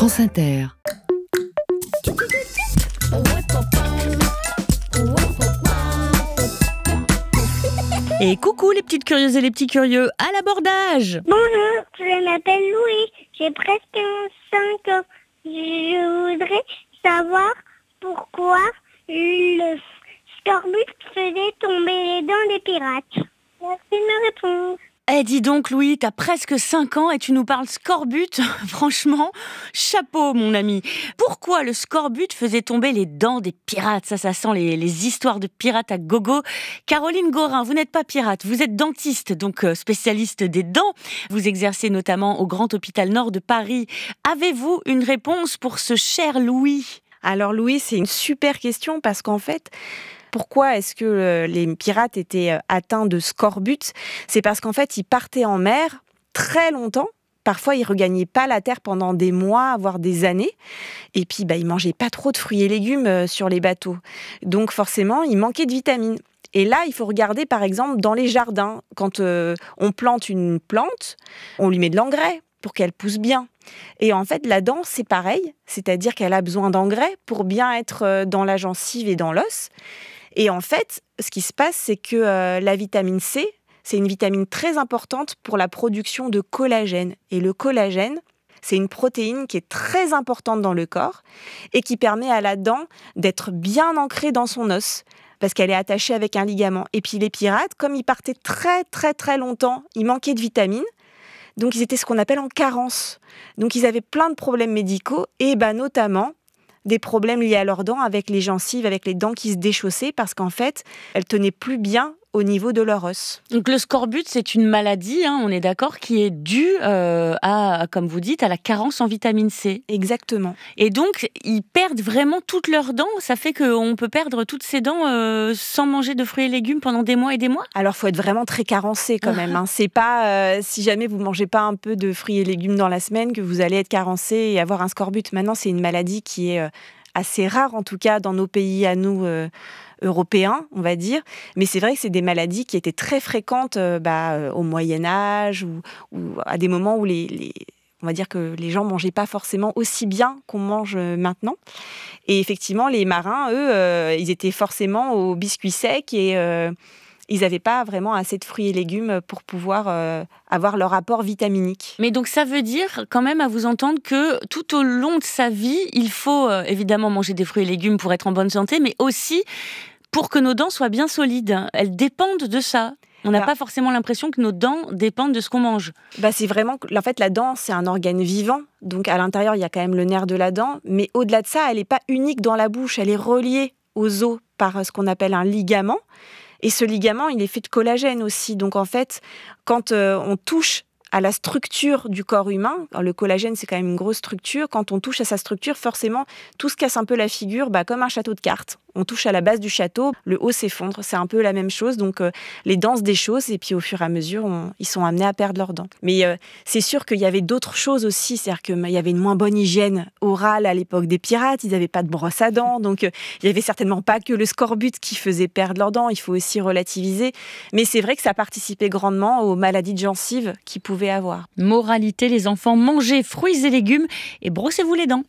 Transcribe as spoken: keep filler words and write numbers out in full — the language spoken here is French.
France Inter. Et coucou les petites curieuses et les petits curieux, à l'abordage. Bonjour, je m'appelle Louis, j'ai presque cinq ans. Je voudrais savoir pourquoi le scorbut faisait tomber les dents des pirates. Merci de me répondre. Eh dis donc Louis, t'as presque cinq ans et tu nous parles scorbut. Franchement, chapeau mon ami. Pourquoi le scorbut faisait tomber les dents des pirates? Ça, ça sent les, les histoires de pirates à gogo. Caroline Gorin, vous n'êtes pas pirate, vous êtes dentiste, donc spécialiste des dents. Vous exercez notamment au Grand Hôpital Nord de Paris. Avez-vous une réponse pour ce cher Louis? Alors Louis, c'est une super question parce qu'en fait, pourquoi est-ce que les pirates étaient atteints de scorbut? C'est parce qu'en fait, ils partaient en mer très longtemps. Parfois, ils ne regagnaient pas la terre pendant des mois, voire des années. Et puis, bah, ils ne mangeaient pas trop de fruits et légumes sur les bateaux. Donc forcément, ils manquaient de vitamines. Et là, il faut regarder, par exemple, dans les jardins. Quand euh, on plante une plante, on lui met de l'engrais pour qu'elle pousse bien. Et en fait, la dent, c'est pareil. C'est-à-dire qu'elle a besoin d'engrais pour bien être dans la gencive et dans l'os. Et en fait, ce qui se passe, c'est que euh, la vitamine C, c'est une vitamine très importante pour la production de collagène. Et le collagène, c'est une protéine qui est très importante dans le corps et qui permet à la dent d'être bien ancrée dans son os parce qu'elle est attachée avec un ligament. Et puis les pirates, comme ils partaient très très très longtemps, ils manquaient de vitamines. Donc ils étaient ce qu'on appelle en carence. Donc ils avaient plein de problèmes médicaux et bah, notamment des problèmes liés à leurs dents avec les gencives, avec les dents qui se déchaussaient parce qu'en fait, elles tenaient plus bien au niveau de leur os. Donc le scorbut, c'est une maladie, hein, on est d'accord, qui est due euh, à, comme vous dites, à la carence en vitamine C. Exactement. Et donc, ils perdent vraiment toutes leurs dents. Ça fait qu'on peut perdre toutes ses dents euh, sans manger de fruits et légumes pendant des mois et des mois. Alors, il faut être vraiment très carencé quand même. Hein. C'est pas euh, si jamais vous ne mangez pas un peu de fruits et légumes dans la semaine que vous allez être carencé et avoir un scorbut. Maintenant, c'est une maladie qui est euh, assez rare, en tout cas dans nos pays à nous euh, européens, on va dire. Mais c'est vrai que c'est des maladies qui étaient très fréquentes euh, bah, euh, au Moyen-Âge ou, ou à des moments où les, les, on va dire que les gens ne mangeaient pas forcément aussi bien qu'on mange maintenant. Et effectivement, les marins, eux, euh, ils étaient forcément au biscuit sec et euh, ils n'avaient pas vraiment assez de fruits et légumes pour pouvoir euh, avoir leur apport vitaminique. Mais donc ça veut dire quand même à vous entendre que tout au long de sa vie, il faut euh, évidemment manger des fruits et légumes pour être en bonne santé, mais aussi pour que nos dents soient bien solides. Elles dépendent de ça. On n'a bah, pas forcément l'impression que nos dents dépendent de ce qu'on mange. Bah c'est vraiment, en fait, la dent, c'est un organe vivant. Donc à l'intérieur, il y a quand même le nerf de la dent. Mais au-delà de ça, elle n'est pas unique dans la bouche. Elle est reliée aux os par ce qu'on appelle un ligament. Et ce ligament, il est fait de collagène aussi. Donc en fait, quand euh, on touche à la structure du corps humain, le collagène, c'est quand même une grosse structure. Quand on touche à sa structure, forcément, tout se casse un peu la figure, bah, comme un château de cartes. On touche à la base du château, le haut s'effondre. C'est un peu la même chose. Donc, euh, les dents se déchaussent et puis au fur et à mesure, on, ils sont amenés à perdre leurs dents. Mais euh, c'est sûr qu'il y avait d'autres choses aussi. C'est-à-dire qu'il y avait une moins bonne hygiène orale à l'époque des pirates. Ils n'avaient pas de brosse à dents. Donc, euh, il n'y avait certainement pas que le scorbut qui faisait perdre leurs dents. Il faut aussi relativiser. Mais c'est vrai que ça participait grandement aux maladies de gencives qu'ils pouvaient avoir. Moralité, les enfants, mangez fruits et légumes et brossez-vous les dents.